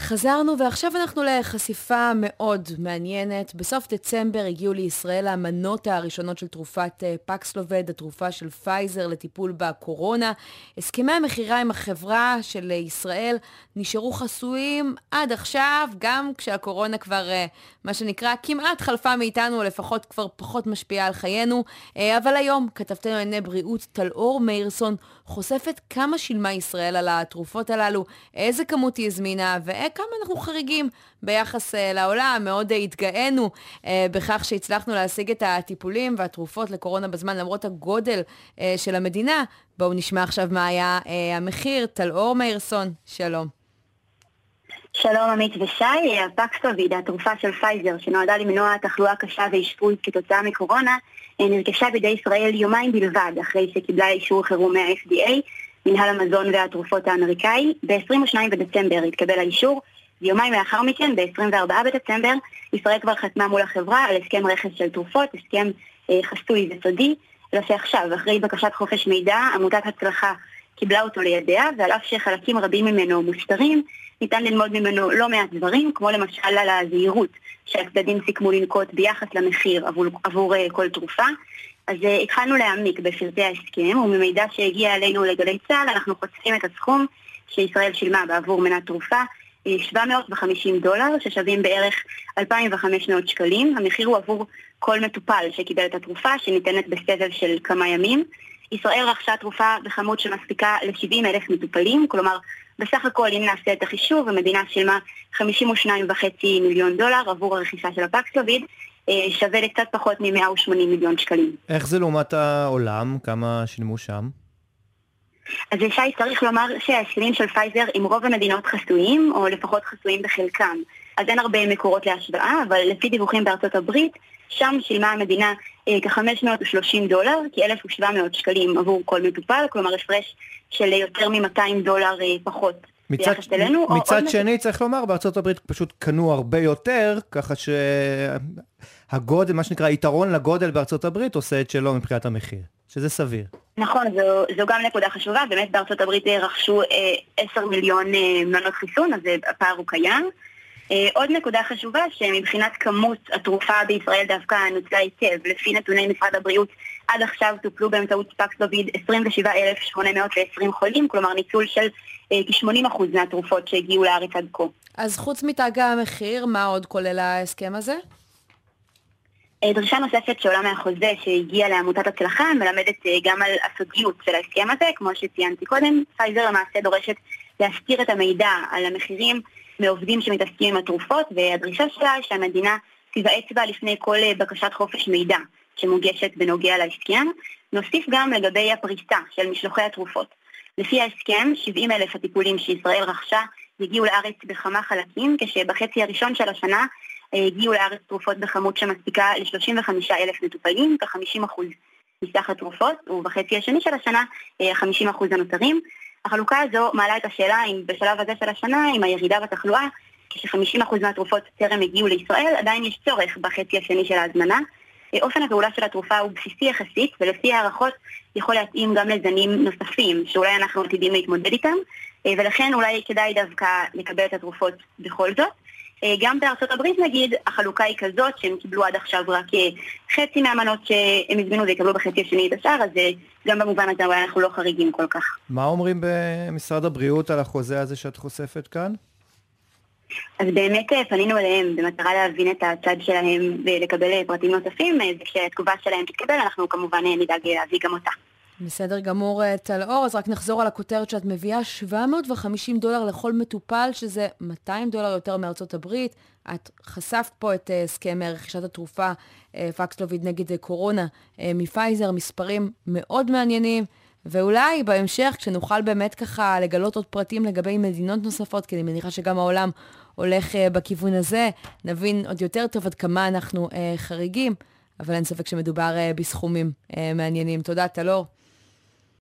חזרנו ועכשיו אנחנו לחשיפה מאוד מעניינת. בסוף דצמבר הגיעו לישראל המנות הראשונות של תרופת פקסלובד, התרופה של פייזר לטיפול בקורונה. הסכמי המחירה עם החברה של ישראל נשארו חסויים עד עכשיו, גם כשהקורונה כבר, מה שנקרא, כמעט חלפה מאיתנו, או לפחות כבר פחות משפיעה על חיינו. אבל היום כתבתנו לענייני בריאות טל-אור מאירסון חושפת כמה שילמה ישראל על התרופות הללו, איזה כמות היא הזמינה וכמה אנחנו חריגים ביחס לעולם. מאוד התגאינו בכך שהצלחנו להשיג את הטיפולים והתרופות לקורונה בזמן למרות הגודל של המדינה. בואו נשמע עכשיו מה היה המחיר. טל-אור מאירסון, שלום. שלום עמית ושי. הפקסלוביד, התרופה של פייזר שנועדה למנוע תחלואה קשה ואשפוז כתוצאה מקורונה, נרכשה בידי ישראל יומיים בלבד אחרי שקיבלה אישור חירום מה-FDA, מנהל המזון והתרופות האמריקאי. ב-22 בדצמבר התקבל האישור, ויומיים לאחר מכן, ב-24 בדצמבר, ישראל כבר חתמה מול החברה על הסכם רכש של תרופות, הסכם חסוי וסודי, אלא שעכשיו, אחרי בקשת חופש מידע, עמותת הצלחה קיבלה אותו לידיה, ועל אף שחלקים רבים ממנו מוסתרים, ניתן ללמוד ממנו לא מעט דברים, כמו למשל על הזהירות שהצדדים סיכמו לנקוט ביחס למחיר עבור כל תרופה. אז התחלנו להעמיק בפרטי ההסכם, וממידע שהגיע אלינו לגלי צה"ל, אנחנו חושפים את הסכום שישראל שילמה בעבור מנת תרופה, $750, ששווים בערך 2,500 שקלים. המחיר הוא עבור כל מטופל שקיבל את התרופה, שניתנת בסבב של כמה ימים. ישראל רכשה תרופה בכמות שמספיקה ל-70,000 מטופלים, כלומר, בסך הכל, אם נעשה את החישוב, המדינה שילמה $52.5 מיליון עבור הרכישה של הפקסלוביד, שווה לקצת פחות מ-180 מיליון שקלים. איך זה לעומת העולם? כמה שילמו שם? אז שי, צריך לומר שההסכמים של פייזר עם רוב המדינות חסויים, או לפחות חסויים בחלקם. אז אין הרבה מקורות להשוואה, אבל לפי דיווחים בארצות הברית, שם שילמה המדינה כ-$530, כ-1,700 שקלים עבור כל מטופל, כלומר הפרש של יותר מ-$200 פחות ביחס אלינו. מצד שני, צריך לומר, בארצות הברית פשוט קנו הרבה יותר, ככה שהגודל, מה שנקרא, יתרון לגודל בארצות הברית עושה את שלו מבחינת המחיר, שזה סביר. נכון, זו גם נקודה חשובה, באמת בארצות הברית רכשו 10 מיליון מנות חיסון, אז הפער הוא קיים. עוד נקודה חשובה, שמבחינת כמות התרופה בישראל דווקא נוצלה היטב. לפי נתוני משרד הבריאות, עד עכשיו טופלו באמצעות פקסלוביד 27,820 חולים, כלומר ניצול של כ-80% מהתרופות שהגיעו לארץ עד כה. אז חוץ מתג המחיר, מה עוד כולל ההסכם הזה? דרישה נוספת שעולה מהחוזה שהגיע לעמותת הצלחה מלמדת גם על הסודיות של ההסכם הזה. כמו שציינתי קודם, פייזר למעשה דורשת להסתיר את המידע על המחירים מעובדים שמתעסקים עם התרופות, והדרישה שלה שהמדינה תיוועץ בה לפני כל בקשת חופש מידע שמוגשת בנוגע להסכם. נוסיף גם לגבי הפריסה של משלוחי התרופות. לפי ההסכם, 70,000 הטיפולים שישראל רכשה הגיעו לארץ בכמה חלקים, כשבחצי הראשון של השנה הגיעו לארץ תרופות בכמות שמספיקה ל-35,000 מטופלים, כ-50% מסך התרופות, ובחצי השני של השנה 50% הנותרים. החלוקה הזו מעלה את השאלה אם בשלב הזה של השנה, עם הירידה בתחלואה, כש-50% מהתרופות טרם הגיעו לישראל, עדיין יש צורך בחצי השני של ההזמנה. אופן הפעולה של התרופה הוא בסיסי יחסית, ולפי הערכות יכול להתאים גם לזנים נוספים, שאולי אנחנו עתידים להתמודד איתם, ולכן אולי כדאי דווקא לקבל את התרופות בכל זאת. גם בארצות הברית נגיד, החלוקה היא כזאת שהם קיבלו עד עכשיו רק חצי מהמנות שהם הזמינו ויקבלו בחצי השני את השאר, אז גם במובן הזה אולי אנחנו לא חריגים כל כך. מה אומרים במשרד הבריאות על החוזה הזה שאת חושפת כאן? אז באמת פנינו אליהם במטרה להבין את הצד שלהם ולקבל פרטים נוספים, וכשהתגובה שלהם תתקבל אנחנו כמובן נדאג להביא גם אותה. בסדר גמור, טל-אור. אז רק נחזור על הכותרת שאת מביאה, $750 לכל מטופל, שזה $200 יותר מארצות הברית. את חשפת פה את הסכם רכישת התרופה פקסלוביד נגד קורונה מפייזר, מספרים מאוד מעניינים, ואולי בהמשך כשנוכל באמת ככה לגלות עוד פרטים לגבי מדינות נוספות, כי אני מניחה שגם העולם הולך בכיוון הזה, נבין עוד יותר טוב עד כמה אנחנו חריגים, אבל אין ספק שמדובר בסכומים מעניינים. תודה, טל-אור.